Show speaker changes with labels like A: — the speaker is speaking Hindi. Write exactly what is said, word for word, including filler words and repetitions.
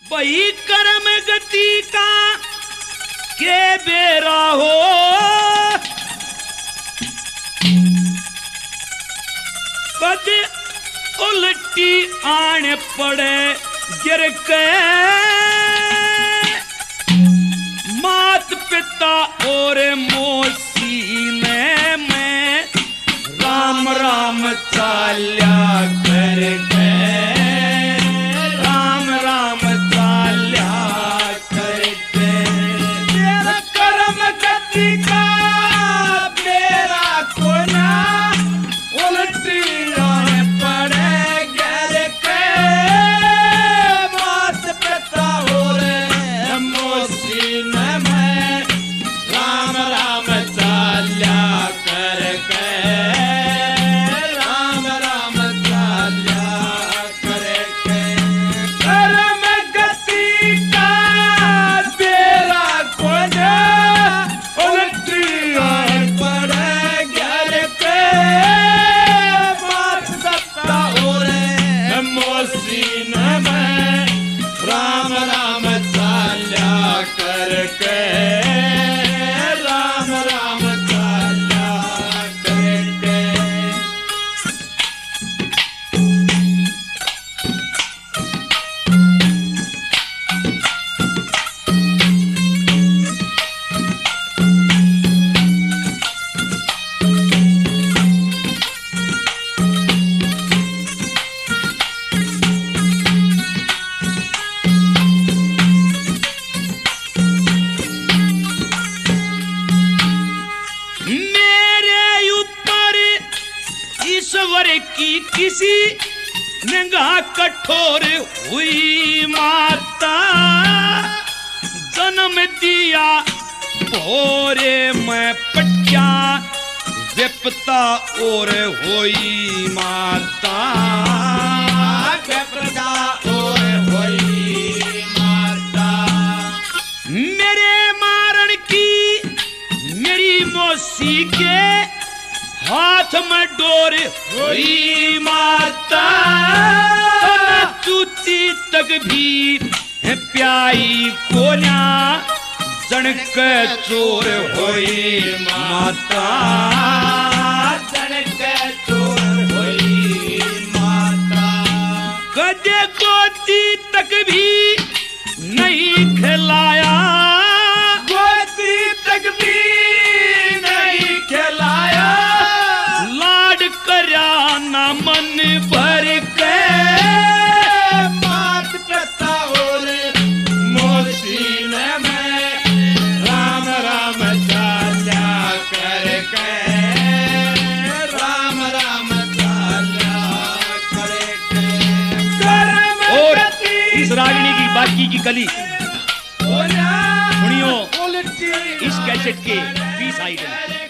A: वही कर्म गति का के बेरा हो, कदे उल्टी आने पड़े गिर के मात पिता और मौसी ने मैं राम राम चाल्या करके राम राम चाल्या करके तेरा कर्म गति का मेरा कोना उल्टी आने पड़े गिर के मात पिता और मौसी ने मैं राम राम चाल्या करके राम राम चाल्या करके कर्म गति का तेरा कोना उल्टी आने पड़े गिर के मात पिता और मौसी ने मैं राम राम चाल्या करके राम राम चाल्या करके मेरे ऊपर ईश्वर की किसी निगाह कठोर हुई माता, जन्म दिया भोरे मैं पटिया विपता और हुई माता, विपता और हुई माता। मेरे मारण की मेरी मौसी के हाथ में डोर हुई माता, चूची तक भी प्याई कोना जनक चोर हुई माता, जनक चोर हुई माता। गजे गोदी तक भी नहीं खिलाया, गोदी तक भी नहीं खिलाया, लाड करया ना मन भर के मात पिता और मौसी ने मैं राम राम चाल्या करके राम राम चाल्या करके कर्म और इस रागिनी की बाकी की कली सुनियो इस कैसेट के बी साइड में।